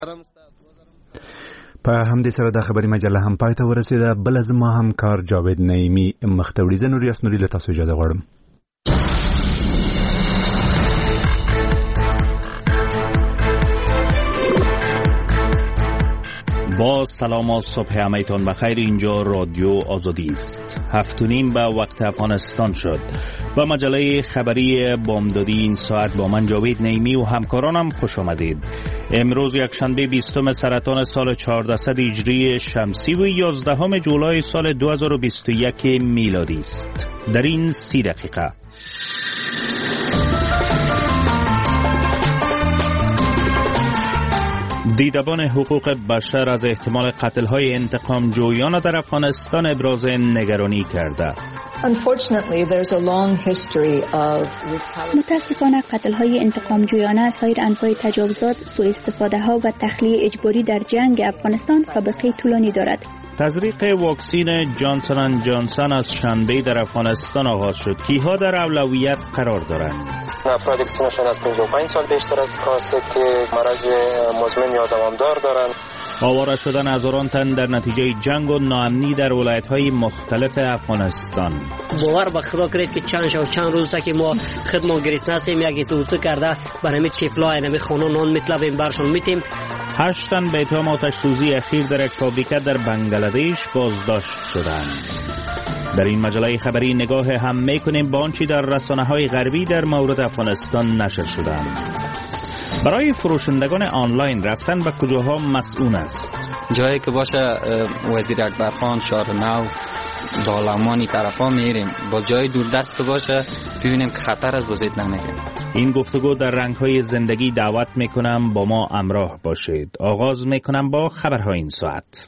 په همدې سره د خبري مجله هم پای ته ورسېده. بل زما همکار جاوید نعیمي مخته وړي. زه نوریاس نوري له تاسو اجازه غواړم. با سلام و صبح همه‌تان بخیر. اینجا رادیو آزادی است. 7:30 به وقت افغانستان شد. با مجله خبری بامدادی این ساعت با من جاوید نعیمی و همکارانم خوش آمدید. امروز یکشنبه 20 سرطان سال 1400 هجری شمسی و 11 جولای سال 2021 میلادی است. در این 30 دقیقه دیدبان حقوق بشر از احتمال قتل‌های انتقام جویان در افغانستان ابراز نگرانی کرده. متاسفانه قتل‌های انتقام جویانه از سایر انواع تجاوزات، سوء استفاده‌ها و تخلیه اجباری در جنگ افغانستان سابقه طولانی دارد. تزریق واکسین جانسون اند جانسون از شنبه در افغانستان آغاز شد. کیها در اولویت قرار دارند؟ افرادی که سنشان از 55 سال بیشتر از کاسه که مرض مزمن یا دوامدار دارند. آواره شدن هزاران تن در نتیجه جنگ و ناامنی در ولایت‌های مختلف افغانستان. باور به خدا کنید که چند روز که ما خدمت گرفتن هستیم، یکی توسعه کرده برای طفلای نمی خانون نان میطلبیم برشون میتیم. 8 تن به اتهام آتش‌سوزی اخیر در یک فابریکه در بنگلادش بازداشت شدند. در این مجله خبری نگاه هم میکنیم به آنچه در رسانه‌های غربی در مورد افغانستان نشر شدند. برای فروشندگان آنلاین رفتن به کجاها مسئول است؟ جایی که باشه وزیر اکبرخان 49 دالمانی طرفا میریم، با جای دوردست باشه ببینیم که خطر از وزید نمیریم. این گفتگو در رنگ‌های زندگی دعوت میکنم با ما همراه باشید. آغاز میکنم با خبرهای این ساعت.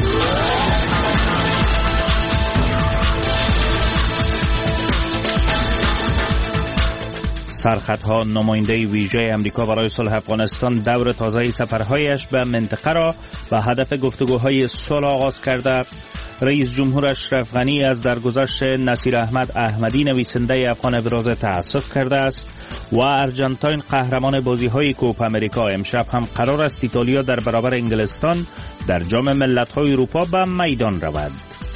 سرخطها نماینده ویژه امریکا برای صلح افغانستان دور تازه سفرهایش به منطقه را به هدف گفتگوهای صلح آغاز کرده. رئیس جمهور اشرف غنی از درگذشت نصیر احمد احمدی نویسنده افغان ابراز تأسف کرده است و ارجنتاین قهرمان بازی‌های کوپا امریکا. امشب هم قرار است ایتالیا در برابر انگلستان در جام ملت‌های اروپا به میدان رود.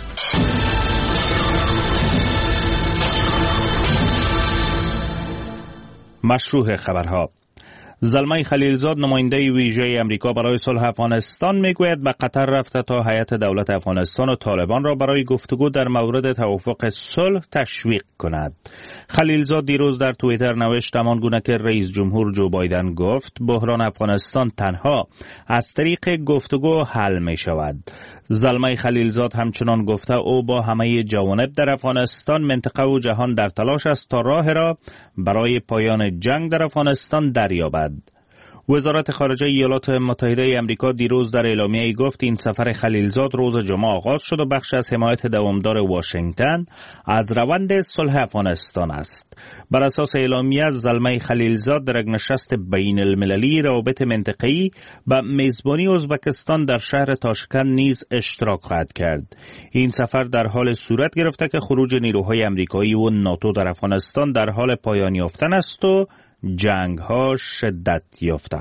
مشروع خبرها. زلمه خلیلزاد نماینده ویژه امریکا برای صلح افغانستان میگوید به قطر رفته تا هیئت دولت افغانستان و طالبان را برای گفتگو در مورد توافق صلح تشویق کند. خلیلزاد دیروز در توییتر نوشت همان گونه که رئیس جمهور جو بایدن گفت بحران افغانستان تنها از طریق گفتگو حل می شود. زلمه خلیلزاد همچنان گفته او با همه جوانب در افغانستان، منطقه و جهان در تلاش است تا راه را برای پایان جنگ در افغانستان دریابد. وزارت خارجه ایالات متحده آمریکا دیروز در اعلامیه‌ای گفت این سفر خلیلزاد روز جمعه آغاز شد و بخش از حمایت دوامدار واشنگتن از روند صلح افغانستان است. بر اساس اعلامیه زلمه خلیلزاد در یک نشست بین المللی روابط منطقه‌ای به میزبانی ازبکستان در شهر تاشکند نیز اشتراک خواهد کرد. این سفر در حال صورت گرفته که خروج نیروهای آمریکایی و ناتو در افغانستان در حال پایان یافتن است و جنگ ها شدت یافته.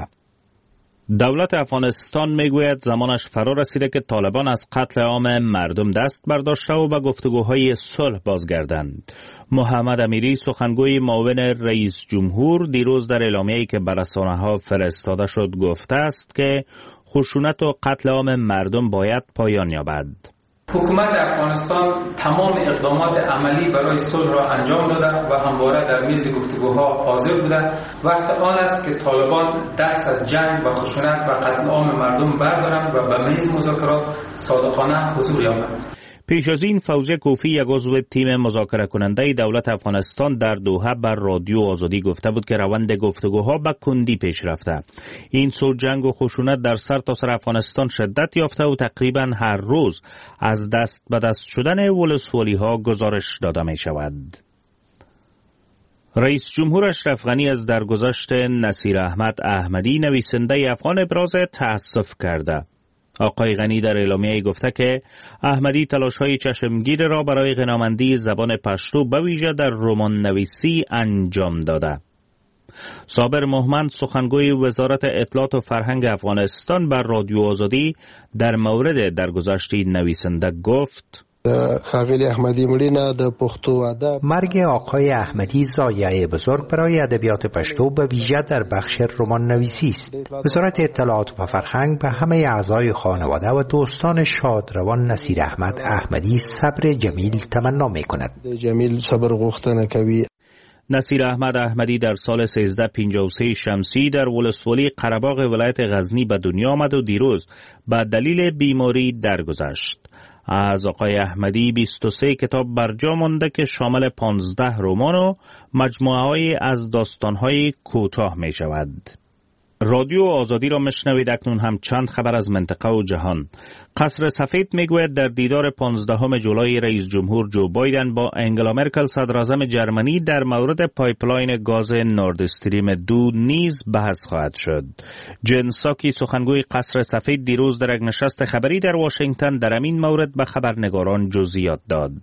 دولت افغانستان میگوید زمانش فرا رسیده که طالبان از قتل عام مردم دست برداشته و به گفتگوهای صلح بازگردند. محمد امیری سخنگوی معاون رئیس جمهور دیروز در اعلامیه‌ای که به رسانه‌ها فرستاده شد گفته است که خشونت و قتل عام مردم باید پایان یابد. حکومت افغانستان تمام اقدامات عملی برای صلح را انجام داده و همواره در میز گفتگوها حاضر بوده. وقت آن است که طالبان دست از جنگ و خشونت و قتل عام مردم بردارند و به میز مذاکرات صادقانه حضور یابند. پیش از این فوزیه کوفی یک عضو تیم مذاکره کننده دولت افغانستان در دوحه بر رادیو آزادی گفته بود که روند گفتگوها به کندی پیش رفته. این سو جنگ و خشونت در سرتاسر افغانستان شدت یافته و تقریبا هر روز از دست به دست شدن ولسوالی ها گزارش داده می شود. رئیس جمهور اشرف غنی از درگذشت نصیر احمد احمدی نویسنده افغان ابراز تأسف کرده. آقای غنی در اعلامیه‌ای گفته که احمدی تلاش‌های چشمگیر را برای غنامندی زبان پشتو به ویژه در رمان نویسی انجام داده. صابر مومند سخنگوی وزارت اطلاعات و فرهنگ افغانستان بر رادیو آزادی در مورد درگذشت نویسنده گفت: خاغلی احمدی مړینه د پښتو ادب مرگ آقای احمدی ضایعه بزرگ برای ادبیات پشتو به ویژه در بخش رمان نویسی است. وزارت اطلاعات و فرهنگ به همه اعضای خانواده و دوستان شادروان نصیر احمد احمدی صبر جمیل تمنا می‌کند. جمیل صبر غوښتنه کوي. نصیر احمد احمدی در سال 1353 شمسی در ولسوالی قره‌باغ ولایت غزنی به دنیا آمد و دیروز به دلیل بیماری درگذشت. از آقای احمدی 23 کتاب برجا مانده که شامل 15 رمان و مجموعه‌ای از داستان‌های کوتاه می شود. رادیو آزادی را مشنوید. اکنون هم چند خبر از منطقه و جهان. قصر سفید میگوید در دیدار 15 جولای رئیس جمهور جو بایدن با انگلا مرکل صدراعظم جرمنی در مورد پایپلاین گاز نورد استریم 2 نیز بحث خواهد شد. جن ساکی سخنگوی قصر سفید دیروز در یک نشست خبری در واشنگتن در این مورد به خبرنگاران جزئیات داد.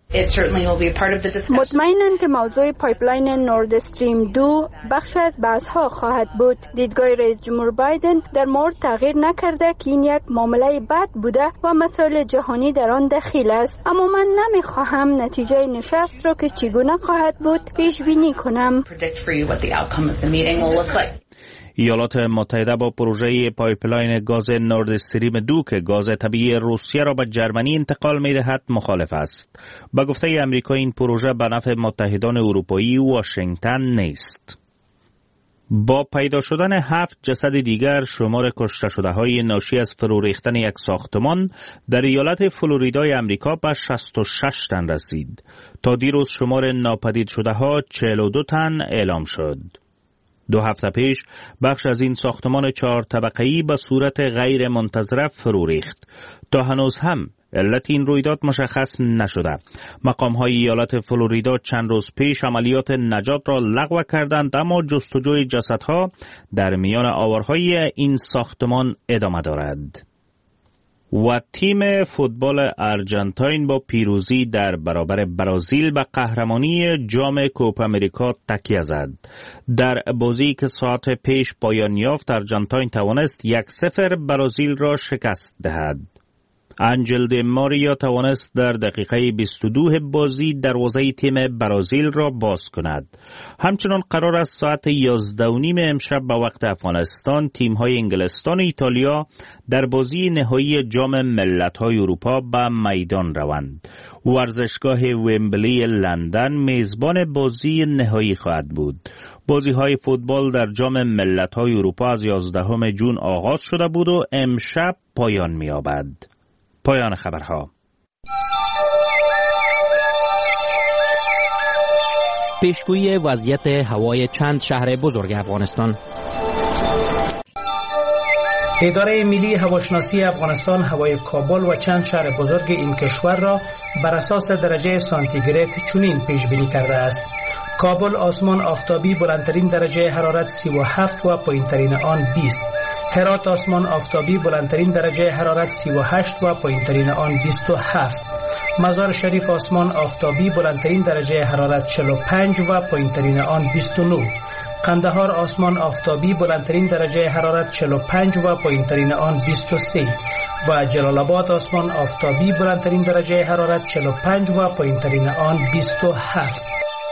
مطمئناً که موضوع پایپلاین نورد استریم 2 بخش از بحث‌ها خواهد بود. دیدگاه رئیس جمهور بایدن در مورد تغییر نکرده که این یک معامله بد بوده و مسائل جهانی در آن دخیل است، اما من نمی‌خواهم نتیجه نشست را که چگونه خواهد بود پیش بینی کنم. ایالات متحده با پروژه پایپلاین گاز نورد استریم 2 که گاز طبیعی روسیه را به جرمنی انتقال می‌دهد مخالف است. به گفته آمریکا این پروژه به نفع متحدان اروپایی و واشنگتن نیست. با پیدا شدن 7 جسد دیگر شمار کشته شده‌های ناشی از فرو ریختن یک ساختمان در ایالت فلوریدای آمریکا به 66 تن رسید. تا دیروز شمار ناپدید شده‌ها 42 تن اعلام شد. 2 هفته پیش بخش از این ساختمان 4 طبقه‌ای به صورت غیر منتظره فرو ریخت. تا هنوز هم علت این رویداد مشخص نشده. مقام‌های ایالت فلوریدا چند روز پیش عملیات نجات را لغو کردند، اما جستجوی جسدها در میان آوارهای این ساختمان ادامه دارد. و تیم فوتبال آرژانتین با پیروزی در برابر برزیل به قهرمانی جام کوپا امریکا تکیه زد. در بازی که ساعت پیش پایان یافت آرژانتین توانست 1-0 برزیل را شکست دهد. انجل دی ماریا توانست در دقیقه 22 بازی دروازه تیم برزیل را باز کند. همچنان قرار است ساعت 11:30 امشب به وقت افغانستان تیم‌های انگلستان و ایتالیا در بازی نهایی جام ملت‌های اروپا به میدان روند. ورزشگاه ومبلی لندن میزبان بازی نهایی خواهد بود. بازی‌های فوتبال در جام ملت‌های اروپا از 11 ژوئن آغاز شده بود و امشب پایان می‌یابد. پایان خبرها. پیشگویی وضعیت هوای چند شهر بزرگ افغانستان. اداره ملی هواشناسی افغانستان هوای کابل و چند شهر بزرگ این کشور را بر اساس درجه سانتیگراد چنین پیش بینی کرده است: کابل آسمان آفتابی، بلندترین درجه حرارت 37 و پایینترین آن 20. هرات آسمان آفتابی، بلندترین درجه حرارت 38 و پایینترین آن 27. مزار شریف آسمان آفتابی، بلندترین درجه حرارت 45 و پایینترین آن 29. قندهار آسمان آفتابی، بلندترین درجه حرارت 45 و پایینترین آن 23. و جلال آباد آسمان آفتابی، بلندترین درجه حرارت 45 و پایینترین آن 27.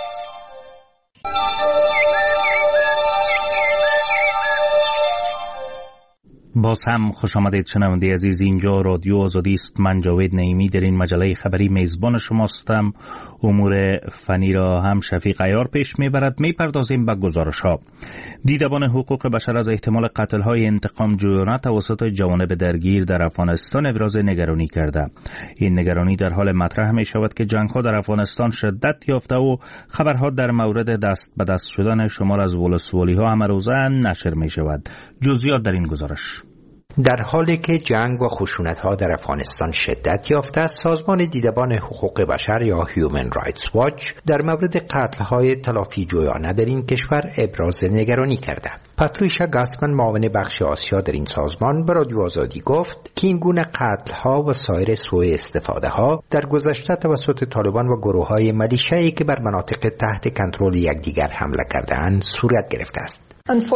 باز هم خوش آمدید شنونده عزیز. اینجا رادیو آزادی است. من جاوید نعیمی در این مجله خبری میزبان شماستم. امور فنی را هم شفیق عیار پیش میبرد. میپردازیم به گزارش ها. دیدبان حقوق بشر از احتمال قتل های انتقام جویانه توسط جوانب درگیر در افغانستان ابراز نگرانی کرده. این نگرانی در حال مطرح می شود که جنگ ها در افغانستان شدت یافته و خبرها در مورد دست به دست شدن شمار از ولسوالی ها همه روزه نشر می شود. جزئیات در این گزارش. در حالی که جنگ و خشونت‌ها در افغانستان شدت یافته است، سازمان دیدبان حقوق بشر یا Human Rights Watch در مورد قتل‌های تلافی جویانه در این کشور ابراز نگرانی کرده. پاتریشا گاسمن، معاون بخش آسیا در این سازمان، به رادیو آزادی گفت که این گونه قتل‌ها و سایر سوء استفاده‌ها در گذشته توسط طالبان و گروه‌های ملیشه‌ای که بر مناطق تحت کنترل یکدیگر حمله کرده‌اند صورت گرفته است.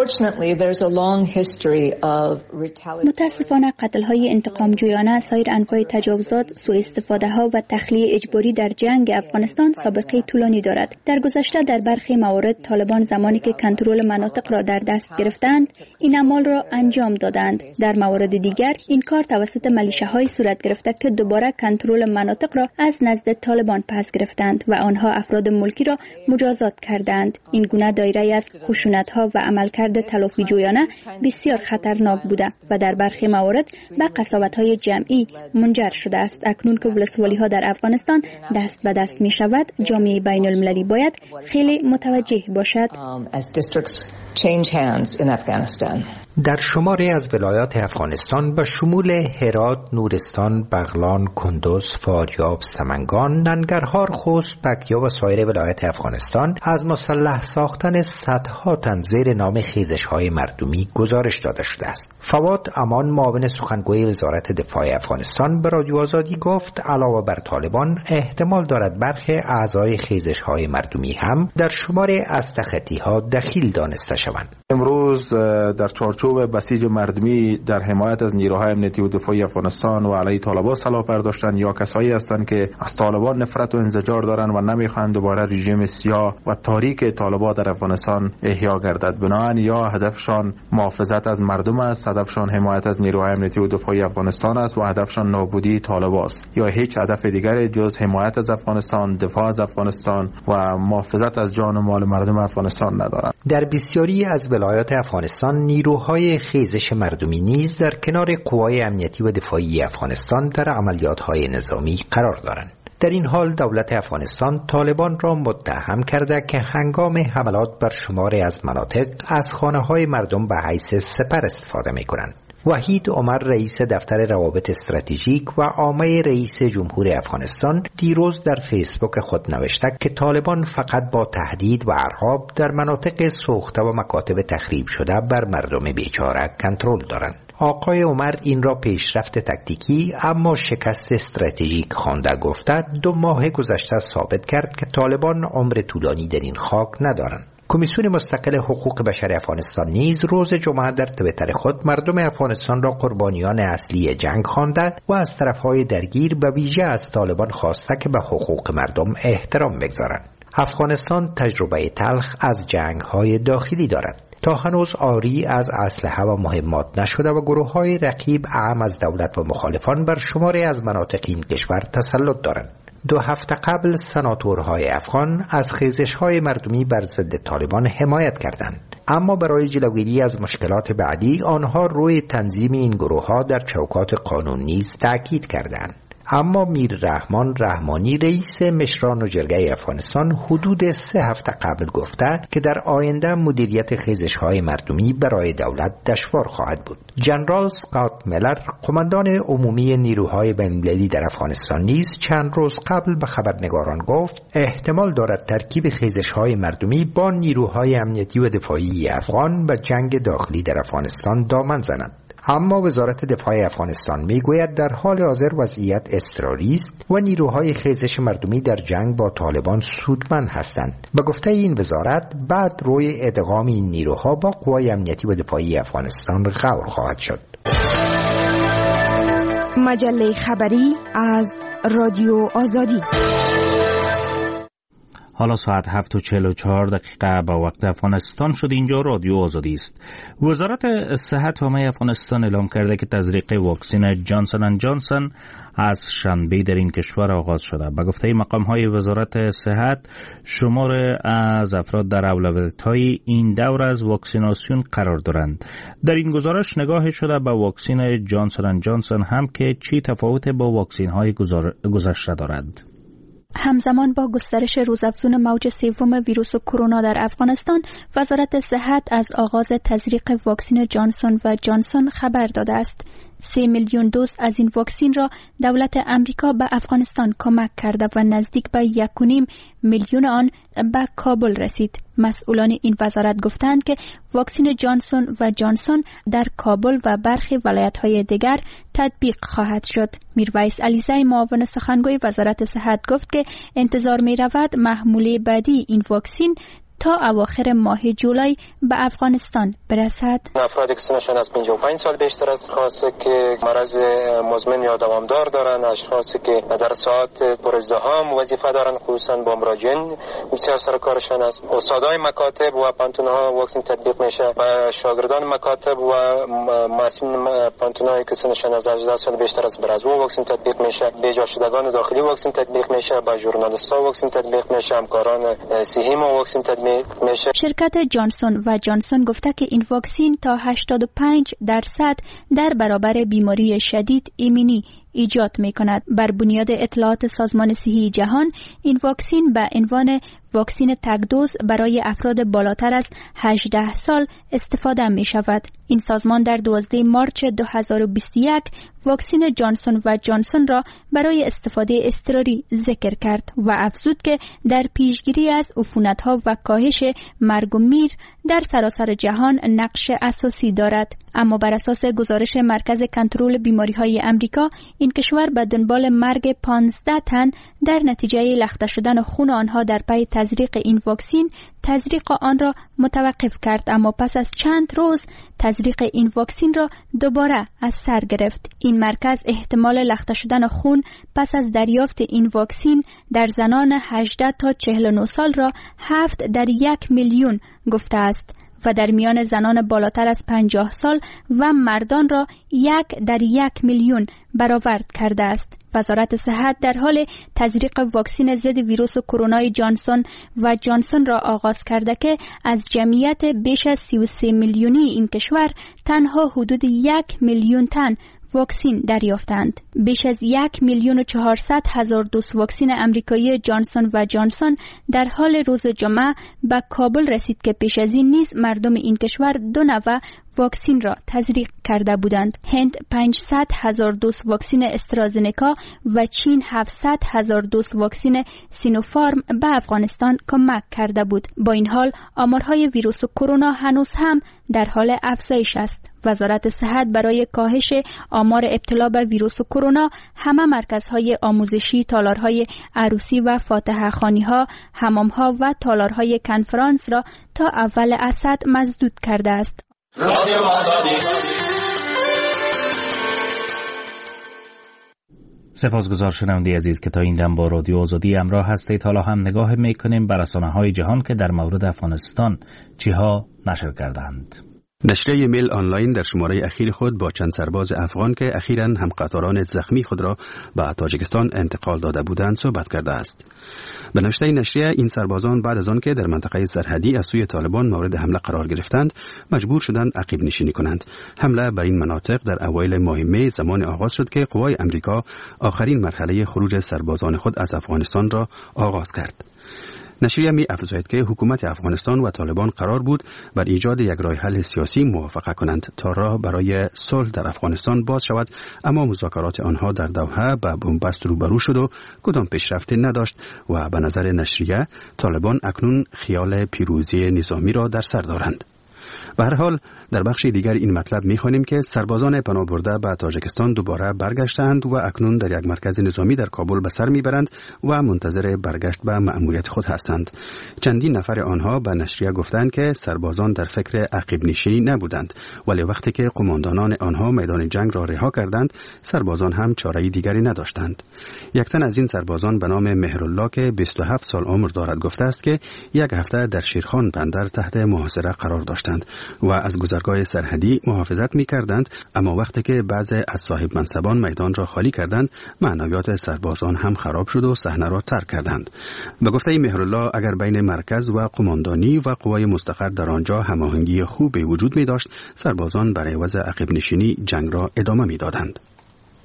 متاسفانه قتل‌های انتقام جویانه، سایر انواع تجاوزات، سوء استفاده‌ها و تخلیه اجباری در جنگ افغانستان سابقه طولانی دارد. در گذشته در برخی موارد طالبان زمانی که کنترل مناطق را در دست گرفتند، این اعمال را انجام دادند. در موارد دیگر این کار توسط ملیشه‌های صورت گرفته که دوباره کنترل مناطق را از نزد طالبان پس گرفتند و آنها افراد ملکی را مجازات کردند. این گونه دایره از خشونت‌ها و عملکرد تلافی جویانه بسیار خطرناک بوده و در برخی موارد به قساوت‌های جمعی منجر شده است. اکنون که ولسوالی‌ها در افغانستان دست به دست می‌شود، جامعه بین‌المللی باید خیلی متوجه باشد. در شماری از ولایات افغانستان به شمول هرات، نورستان، بغلان، کندوز، فاریاب، سمنگان، ننگرهار، خوست، پکتیا و سایر ولایات افغانستان از مسلح ساختن صدها تن زیر نام خیزش‌های مردمی گزارش داده شده است. فواد امان، معاون سخنگوی وزارت دفاع افغانستان، به رادیو آزادی گفت علاوه بر طالبان احتمال دارد برخی اعضای خیزش‌های مردمی هم در شمار استخطی‌ها دخیل دانسته شوند. امروز در چارچوب بسیج مردمی در حمایت از نیروهای امنیتی و دفاعی افغانستان و علیه طالبان سلاح برداشتن یا کسایی هستند که از طالبان نفرت و انزجار دارند و نمیخواهند دوباره رژیم سیاه و تاریک طالبان در افغانستان احیا گردد. بنابراین یا هدفشان محافظت از مردم است، هدفشان حمایت از نیروهای امنیتی و دفاعی افغانستان است و هدفشان نابودی طالبان است، یا هیچ هدف دیگری جز حمایت از افغانستان، دفاع از افغانستان و محافظت از جان و مال مردم افغانستان ندارند. در بسیاری از ولایات افغانستان نیروهای خیزش مردمی نیز در کنار قوای امنیتی و دفاعی افغانستان در عملیات‌های نظامی قرار دارند. در این حال دولت افغانستان طالبان را متهم کرده که هنگام حملات بر شماری از مناطق از خانه‌های مردم به حیث سپر استفاده می‌کنند. وحید عمر، رئیس دفتر روابط استراتژیک و عامه رئیس جمهور افغانستان، دیروز در فیسبوک خود نوشته که طالبان فقط با تهدید و ارهاب در مناطق سوخته و مکاتب تخریب شده بر مردم بیچاره کنترل دارند. آقای عمر این را پیشرفت تکتیکی اما شکست استراتژیک خوانده، گفته 2 ماه گذشته ثابت کرد که طالبان عمر طولانی در این خاک ندارند. کمیسیون مستقل حقوق بشر افغانستان نیز روز جمعه در توییتر خود مردم افغانستان را قربانیان اصلی جنگ خوانده و از طرفهای درگیر به ویژه از طالبان خواسته که به حقوق مردم احترام بگذارند. افغانستان تجربه تلخ از جنگ‌های داخلی دارد. تا هنوز آری از اسلحه و مهمات نشده و گروه‌های رقیب اعم از دولت و مخالفان بر شماری از مناطق این کشور تسلط دارند. 2 هفته قبل سناتورهای افغان از خیزش‌های مردمی بر ضد طالبان حمایت کردند، اما برای جلوگیری از مشکلات بعدی آنها روی تنظیم این گروه‌ها در چوکات قانون نیز تأکید کردند. اما میر رحمان رحمانی، رئیس مشران و جرگه افغانستان، حدود 3 هفته قبل گفته که در آینده مدیریت خیزش‌های مردمی برای دولت دشوار خواهد بود. جنرال اسکات میلر، قماندان عمومی نیروهای بین‌المللی در افغانستان، نیز چند روز قبل به خبرنگاران گفت احتمال دارد ترکیب خیزش‌های مردمی با نیروهای امنیتی و دفاعی افغان به جنگ داخلی در افغانستان دامن زند. اما وزارت دفاع افغانستان میگوید در حال حاضر وضعیت اضطراری است و نیروهای خیزش مردمی در جنگ با طالبان سودمند هستند. به گفته این وزارت بعد روی ادغام این نیروها با قوای امنیتی و دفاعی افغانستان غور خواهد شد. مجله خبری از رادیو آزادی. حالا ساعت 7:44 با وقت افغانستان شد. اینجا رادیو آزادی است. وزارت صحت عامه افغانستان اعلام کرده که تزریق واکسن جانسون اند جانسون از شنبه در این کشور آغاز شده. به گفته مقام‌های وزارت صحت، شمار از افراد در اولویت‌های این دور از واکسیناسیون قرار دارند. در این گزارش نگاه شده به واکسن جانسون اند جانسون هم که چی تفاوت با واکسن‌های گذشته دارد. همزمان با گسترش روزافزون موج سوم ویروس کرونا در افغانستان، وزارت صحت از آغاز تزریق واکسن جانسون و جانسون خبر داده است. 3 میلیون دوز از این واکسن را دولت امریکا به افغانستان کمک کرده و نزدیک به 1.5 میلیون آن به کابل رسید. مسئولان این وزارت گفتند که واکسن جانسون و جانسون در کابل و برخی ولایت‌های دیگر تطبیق خواهد شد. میرویس علیزی معاون سخنگوی وزارت صحت گفت که انتظار می‌رود محموله بعدی این واکسن تا اواخر ماه جولای به افغانستان برسد. افرادی که سنشان از 55 سال بیشتر است، اشخاصی که مرض مزمن یا دوامدار دارند، اشخاصی که در ساعات پر ازدحام وظیفه دارند، خصوصا با مراجعین بسیار سرکارشان است. استادای مکاتب و پانتون‌ها واکسن تطبیق میشه و شاگردان مکاتب و معلمین پانتون‌هایی که سنشان از 18 سال بیشتر است بر از او واکسن تطبیق میشه. بیجا شدگان داخلی واکسن تطبیق میشه، با ژورنالیست‌ها واکسن تطبیق میشه، همکاران صحی ما واکسن تطبیق میشه. شرکت جانسون و جانسون گفته که این واکسن تا 85% در برابر بیماری شدید ایمنی ایجاد می کند. بر بنیاد اطلاعات سازمان صحی جهان، این واکسن به عنوان واکسن تک دوز برای افراد بالاتر از 18 سال استفاده می شود. این سازمان در 12 مارس 2021 واکسن جانسون و جانسون را برای استفاده اضطراری ذکر کرد و افزود که در پیشگیری از عفونت‌ها و کاهش مرگ و میر در سراسر جهان نقش اساسی دارد. اما بر اساس گزارش مرکز کنترل بیماری‌های امریکا، این کشور به دنبال مرگ 15 تن در نتیجه لخته شدن خون آنها در پی تزریق این واکسن تزریق آن را متوقف کرد، اما پس از چند روز تزریق این واکسن را دوباره از سر گرفت. این مرکز احتمال لخته شدن خون پس از دریافت این واکسن در زنان 18 تا 49 سال را 7 در 1 میلیون گفته است و در میان زنان بالاتر از 50 سال و مردان را 1 در 1 میلیون برآورد کرده است. وزارت صحت در حال تزریق واکسن ضد ویروس کرونا جانسون و جانسون را آغاز کرده که از جمعیت بیش از 33 میلیونی این کشور تنها حدود 1 میلیون تن واکسن دریافتند. بیش از 1,400,000 دوز واکسن امریکایی جانسون و جانسون در حال روز جمعه به کابل رسید که پیش از این نیز مردم این کشور 2 نوع واکسن را تزریق کرده بودند. هند 500,000 دوز واکسن استرازنکا و چین 700,000 دوز واکسن سینوفارم به افغانستان کمک کرده بود. با این حال آمارهای ویروس کرونا هنوز هم در حال افزایش است. وزارت صحت برای کاهش آمار ابتلا به ویروس کرونا همه مرکزهای آموزشی، تالارهای عروسی و فاتحه خانی‌ها، حمام‌ها و تالارهای کنفرانس را تا اول اسد مسدود کرده است. سپاسگزار شنونده عزیز که تا این دم با رادیو آزادی همراه هستید. حالا هم نگاه میکنیم بر رسانه‌های جهان که در مورد افغانستان چیها نشر کردند. نشریه میل آنلاین در شماره اخیر خود با چند سرباز افغان که اخیراً هم قطاران زخمی خود را به تاجیکستان انتقال داده بودند صحبت کرده است. به نوشته نشریه، این سربازان بعد از آن که در منطقه سرحدی از سوی طالبان مورد حمله قرار گرفتند، مجبور شدند عقب نشینی کنند. حمله بر این مناطق در اوایل ماه می زمان آغاز شد که قوای امریکا آخرین مرحله خروج سربازان خود از افغانستان را آغاز کرد. نشریه می افزاید که حکومت افغانستان و طالبان قرار بود بر ایجاد یک راه حل سیاسی موافقه کنند تا راه برای صلح در افغانستان باز شود، اما مذاکرات آنها در دوحه به بنبست روبرو شد و کدام پیشرفتی نداشت و به نظر نشریه طالبان اکنون خیال پیروزی نظامی را در سر دارند. به هر حال در بخش دیگر این مطلب می‌خوانیم که سربازان پناه برده به تاجیکستان دوباره برگشتند و اکنون در یک مرکز نظامی در کابل به سر میبرند و منتظر برگشت به مأموریت خود هستند. چندین نفر آنها به نشریه گفتند که سربازان در فکر عقب نشینی نبودند، ولی وقتی که قماندانان آنها میدان جنگ را رها کردند، سربازان هم چاره دیگری نداشتند. یک تن از این سربازان به نام مهرالله که 27 سال عمر دارد گفته است که یک هفته در شیرخان بندر تحت محاصره قرار داشتند و از گذرگاه سرحدی محافظت می‌کردند، اما وقتی که بعضی از صاحب منصبان میدان را خالی کردند، معنویات سربازان هم خراب شد و صحنه را ترک کردند. به گفته مهرالله، اگر بین مرکز و قماندانی و قوای مستقر در آنجا هماهنگی خوبی وجود می‌داشت، سربازان برای عوض عقب نشینی جنگ را ادامه می‌دادند.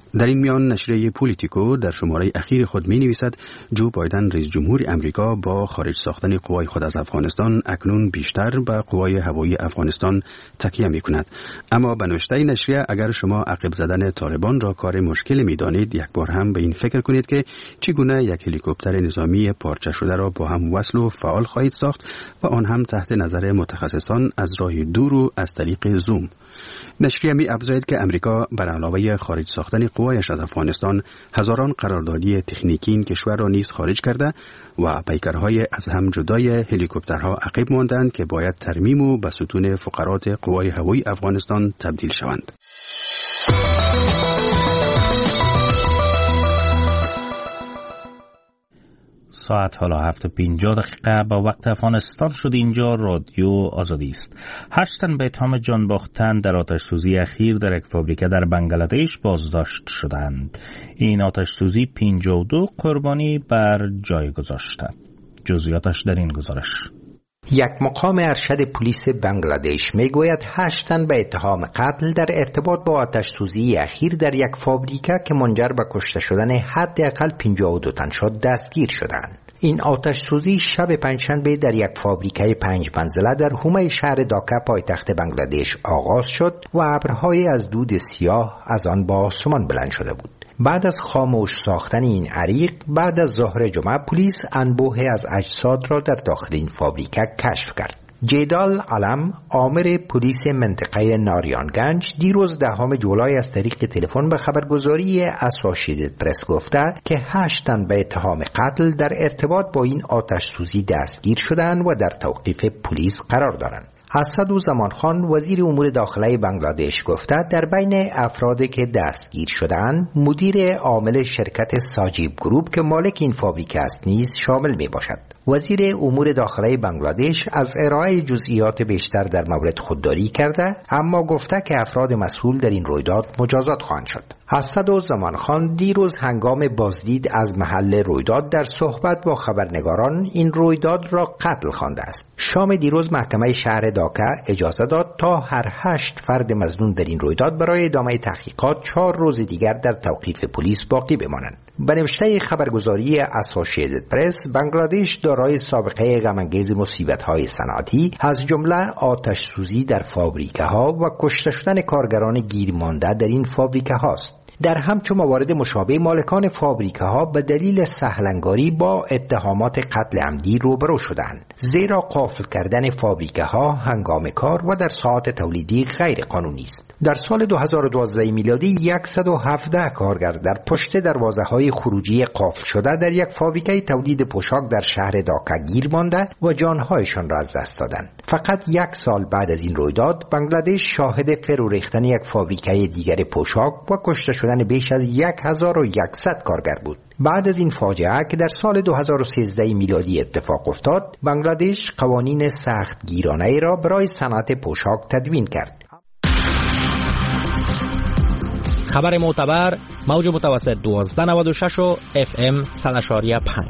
در این میان نشریه پولیتیکو در شماره اخیر خود می نویسد جو بایدن رئیس جمهور امریکا با خارج ساختن قوای خود از افغانستان اکنون بیشتر به قوای هوایی افغانستان تکیه می کند. اما به نوشته نشریه اگر شما عقب زدن طالبان را کار مشکل می دانید، یک بار هم به این فکر کنید که چگونه یک هلیکوپتر نظامی پارچه شده را با هم وصل و فعال خواهید ساخت و آن هم تحت نظر متخصصان از راه دور و از طریق زوم. نشریه می افزاید که امریکا بر علاوه خارج ساختن قوایش از افغانستان هزاران قراردادی تکنیکی این کشور را نیز خارج کرده و پیکرهای از هم جدای هلیکوپترها عقب ماندند که باید ترمیم و به ستون فقرات قوای هوایی افغانستان تبدیل شوند. ساعت حالا 7:50 با وقت افغانستان شد. اینجا رادیو آزادی است. 8 تن به اتهام جان باختن در آتش‌سوزی اخیر در یک فابریکه در بنگلادش بازداشت شدند. این آتش‌سوزی 52 قربانی بر جای گذاشته. جزئیاتش در این گزارش. یک مقام ارشد پلیس بنگلادش میگوید 8 تن به اتهام قتل در ارتباط با آتش‌سوزی اخیر در یک فابریکه که منجر به کشته شدن حداقل 52 تن شد دستگیر شدند. این آتش‌سوزی شب پنجشنبه در یک فابریکه 5 منزله در حومه شهر داکا پایتخت بنگلادش آغاز شد و ابرهای از دود سیاه از آن با آسمان بلند شده بود. بعد از خاموش ساختن این عریق، بعد از ظهر جمعه پلیس انبوهی از اجساد را در داخل این فابریکه کشف کرد. جیدال علم، آمر پلیس منطقه ناریانگنج، دیروز 10 جولای از طریق تلفن به خبرگزاری اسوسییتد پرس گفته که 8 تن به اتهام قتل در ارتباط با این آتش‌سوزی دستگیر شدند و در توقیف پلیس قرار دارند. اسدالزمان خان وزیر امور داخلی بنگلادش گفته در بین افرادی که دستگیر شدند مدیر عامل شرکت ساجیب گروپ که مالک این فابریکه است نیز شامل می باشد. وزیر امور داخلی بنگلادش از ارائه جزئیات بیشتر در مورد خودداری کرده، اما گفته که افراد مسئول در این رویداد مجازات خواهند شد. اسدالزمان خان دیروز هنگام بازدید از محل رویداد در صحبت با خبرنگاران این رویداد را قتل خوانده است. شام دیروز محکمه شهر داکا اجازه داد تا هر 8 فرد مظنون در این رویداد برای ادامه تحقیقات 4 روز دیگر در توقیف پلیس باقی بمانند. به نوشته خبرگزاری اسوسییتد پرس، بنگلادش دارای سابقه غم‌انگیز مصیبت‌های صنعتی از جمله آتش‌سوزی در فابریکه‌ها و کشته شدن کارگران گیرمانده در این فابریکه‌ها است. در همچون موارد مشابه مالکان فابریکه‌ها به دلیل سهلنگاری با اتهامات قتل عمدی روبرو شدند، زیرا قافل کردن فابریکه‌ها هنگام کار و در ساعات تولیدی غیر قانونی است. در سال 2012 میلادی 117 کارگر در پشت دروازه‌های خروجی قافل شده در یک فابریکه تولید پوشاک در شهر داکا گیر مانده و جانهایشان را از دست دادند. فقط 1 سال بعد از این رویداد بنگلادش شاهد فرو ریختن یک فابریکه دیگر پوشاک و کشته شدن بیش از 1100 کارگر بود. بعد از این فاجعه که در سال 2013 میلادی اتفاق افتاد، بنگلادش قوانین سخت گیرانه را برای صنعت پوشاک تدوین کرد. خبر معتبر، موج متوسط 1296 و FM 100.5.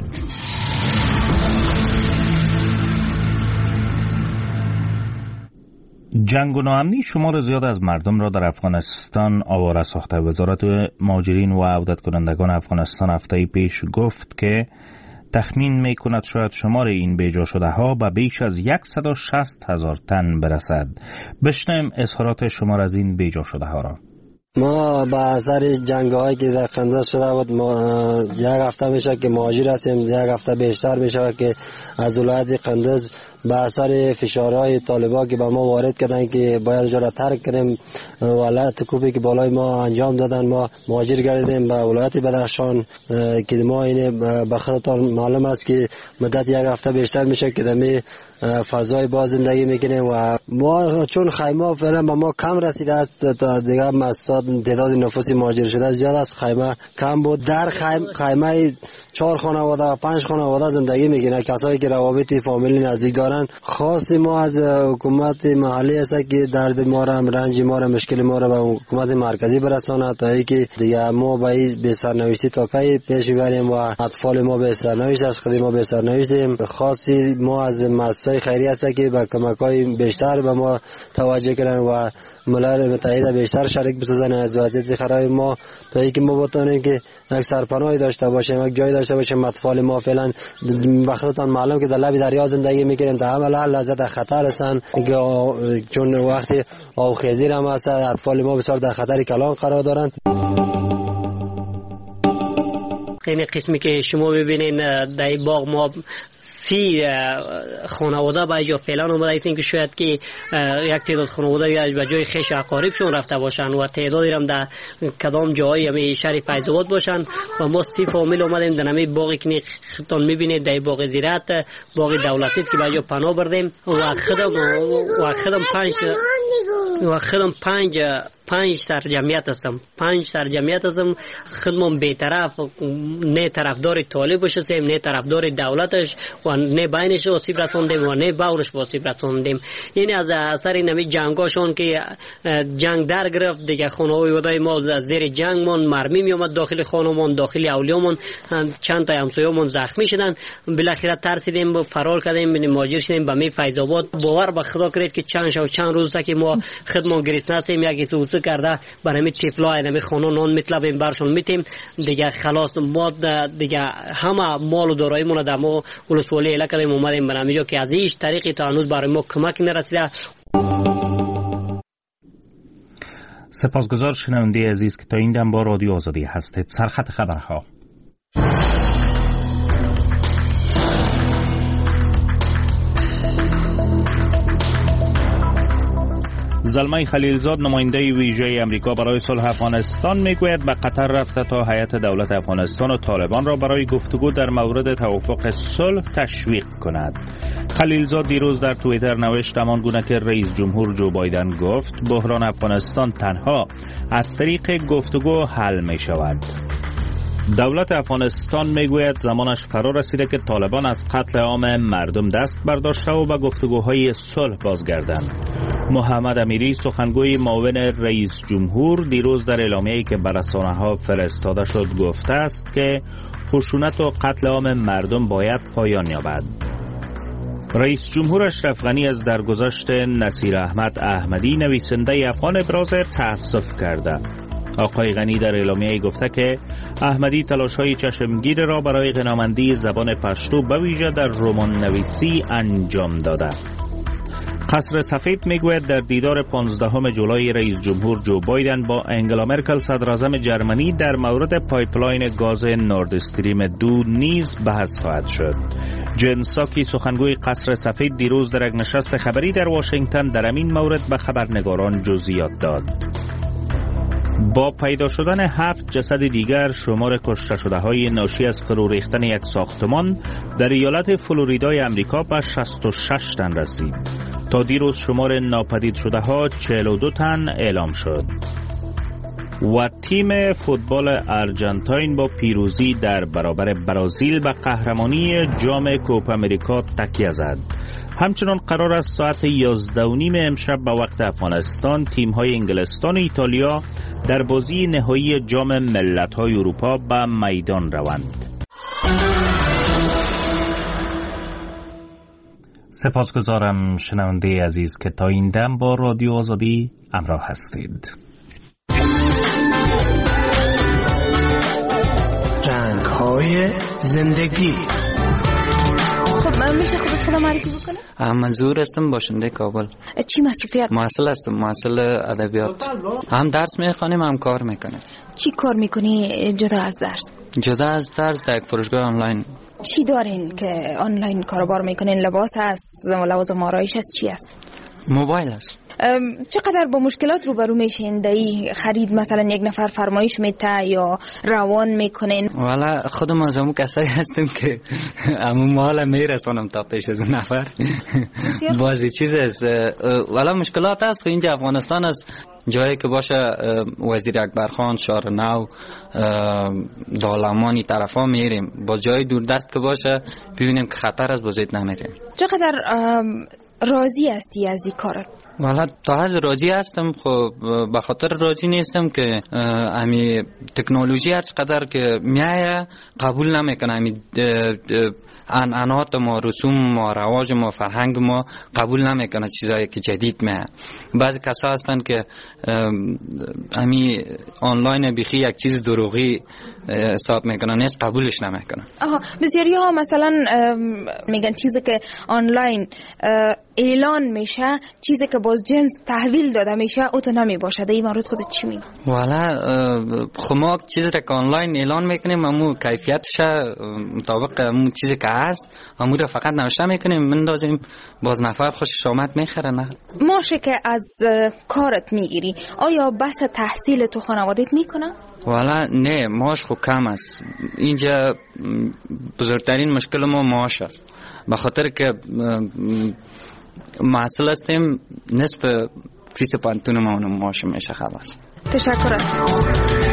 جنگ و ناامنی شمار زیاد از مردم را در افغانستان آواره ساخته. وزارت مهاجرین و عودت کنندگان افغانستان هفته پیش گفت که تخمین می کند شاید شمار این بیجا شده ها به بیش از 160,000 تن برسد. بشنویم اظهارات شمار از این بیجا شده ها را. ما با اثر جنگ هایی که در قندز شده بود، ما 1 هفته میشه که مهاجر هستیم، 1 هفته بیشتر میشه که از ولایت قندز به اثر فشارهای طالبان که به ما وارد کردن که باید اونجا را ترک کنیم، ولایت کوبی که بالای ما انجام دادن، ما مهاجر گردیدیم به ولایت بدخشان که ما این به خودتان معلوم است که مدت 1 هفته بیشتر میشه که در فضای باز زندگی میکنیم و ما چون خیمه فعلا به ما کم رسیده است تا دیگه تعداد نفوس مهاجر شده زیاد است، خیمه کم بود. در خیمه 4 خانواده و 5 خانواده زندگی میکنه، کسایی که روابط فامیلی نزدیک دارن. خاص ما از حکومت محلی است که درد ما را، رنج ما را، مشکل ما را به حکومت مرکزی برساند تا اینکه دیگه ما به سرنوشتی تا کی پیش ببریم و اطفال ما به سرنوشت، از خود ما به سرنوشتیم. خاص ما از مؤسسات خیریه است که با کمک‌های بیشتر به ما توجه کردن و ملل متحد بیشتر شریک بسازن از وضعیت خراب ما، تا اینکه ما بتونیم که یک سرپناهی داشته باشیم، یک جای داشته باشیم. اطفال ما فعلا وقتتان معلوم که در لب دریا زندگی میکنیم، تا همه لحظه در خطر هستن، چون وقتی آبخیزی هم هست اطفال ما بسیار در خطر کلان قرار دارند. این قسمی که شما ببینین در باغ ما 30 خانواده به جا فعلا اومده است که شاید که یک تعداد خانواده به جای خویش اقاربشون رفته باشن و تعدادی هم در کدام جایی هم شهر فیض آباد باشن و ما 30 فامیل اومدیم در همین باغی که خودتون میبینید، در باغ زراعت، باغ دولتی که به جا پناه بردیم و خودم پنج سرجمعیت هستم. 5 سرجمعیت هستم. خودم بی‌طرف، نه طرفدار طالب باشیم، نه طرفدار دولتش و نه بینش آسیب رساندیم و نه باورش آسیب رساندیم. این از اثر این جنگاشون که جنگ در گرفت دیگه، خانواده‌های ما زیر جنگمون مرمی می اومد داخل خانمون، داخل اولیامون، چند تا همسایه‌مون زخمی شدن. بالاخره ترسیدیم فرار کردیم، مهاجر شدیم به می فیض آباد. باور به خدا کنید که چند روز که ما خدمت گریسنه هستیم، یکی سوسو کرده برای طفلای نمی خانه نان میطلبیم برشون میتیم دیگه. خلاص ما دیگه همه مال و داراییمون در ما ولسوالی اله کردیم اومدیم برای جا که از هیچ طریقی تا هنوز برای ما کمک نرسیده. سپاسگزار شنونده عزیز که تا این دم با رادیو آزادی هستید. سرخط خبرها. زلمه خلیلزاد نماینده ویژه امریکا برای صلح افغانستان میگوید به قطر رفته تا هیئت دولت افغانستان و طالبان را برای گفتگو در مورد توافق صلح تشویق کند. خلیلزاد دیروز در توییتر نوشت همان گونه که رئیس جمهور جو بایدن گفت بحران افغانستان تنها از طریق گفتگو حل می شود. دولت افغانستان میگوید زمانش فرا رسیده که طالبان از قتل عام مردم دست برداشته و به گفتگوهای صلح بازگردند. محمد امیری سخنگوی معاون رئیس جمهور دیروز در اعلامیه‌ای که بر رسانه‌ها فرستاده شد گفته است که خشونت و قتل عام مردم باید پایان یابد. رئیس جمهور اشرف غنی از درگذشت نصیر احمد احمدی نویسنده افغان ابراز تأسف کرده. آقای غنی در اعلامیه‌ای گفته که احمدی تلاش‌های چشمگیر را برای غنامندی زبان پشتو به ویژه در رمان نویسی انجام داده. قصر سفید میگوید در دیدار 15 جولای رئیس جمهور جو بایدن با انگلا مرکل صدراعظم جرمنی در مورد پایپلاین گاز نورد استریم 2 نیز بحث خواهد شد. جن ساکی سخنگوی قصر سفید دیروز در یک نشست خبری در واشنگتن در این مورد به خبرنگاران جزئیات داد. با پیدا شدن 7 جسد دیگر شمار کشته شده های ناشی از فرو ریختن یک ساختمان در ایالت فلوریدای امریکا به 66 تن رسید. تا دیروز شمار ناپدید شده ها 42 تن اعلام شد. و تیم فوتبال ارژانتین با پیروزی در برابر برزیل به قهرمانی جام کوپا امریکا تکیه زد. همچنان قرار است ساعت 11:30 امشب به وقت افغانستان تیم‌های انگلستان و ایتالیا در بازی نهایی جام ملت‌های اروپا به میدان روند. سپاسگزارم شنونده عزیز که تا این دم با رادیو آزادی همراه هستید. رنگ‌های زندگی. خب من میشه خودت معرفی بکنم؟ منظور هستم باشنده کابل. چی مصروفیت؟ محصل هستم، محصل ادبیات. هم درس میخوانیم هم کار میکنیم. چی کار میکنی جدا از درس؟ جدا از درس در یک فروشگاه آنلاین. چی دارین که آنلاین کاروبار میکنین؟ لباس هست، لوازم آرایش هست، چی هست؟ موبایل هست. چقدر با مشکلات روبرو میشین در خرید؟ مثلا یک نفر فرمایش میته یا روان میکنین؟ والا خودم از همون کسایی هستم که همون مال میرسانم تا پیش از نفر. بازی چیز است. والا مشکلات هست. اینجا افغانستان است، جایی که باشه وزیر اکبرخان، شهر نو، دالمانی طرفا میریم. با جای دوردست که باشه ببینیم که خطر است، بازید نمیریم. چقدر راضی هستی از این کارت؟ والا تا حد راضی هستم. خب به خاطر راضی نیستم که امی تکنولوژی هر چقدر که میایه قبول نمیکنه. امی عنعنات ما، رسوم ما، رواج ما، فرهنگ ما قبول نمیکنه چیزایی که جدید میه. بعضی کسا هستن که امی آنلاین بیخی یک چیز دروغی حساب میکنن، نیست قبولش نمیکنن. بسیاری ها مثلا میگن چیزی که آنلاین اعلان میشه، چیزی که باز جنس تحویل داده میشه او تو نمی باشه. در این مورد خودت چی میگی؟ والا خب ما چیزی که آنلاین اعلان میکنیم امو کیفیتش مطابق امو چیزی که هست امو رو فقط نوشته میکنیم مندازیم، باز نفر خوشش آمد میخره. نه ماشه که از کارت میگیری آیا بس تحصیل تو خانوادت میکنه؟ والا نه، معاش خب کم است. اینجا بزرگترین مشکل ما معاش است، به خاطر که محصول هستیم نصف فیس پانتون ما اونم معاش میشه. خلاص. تشکر.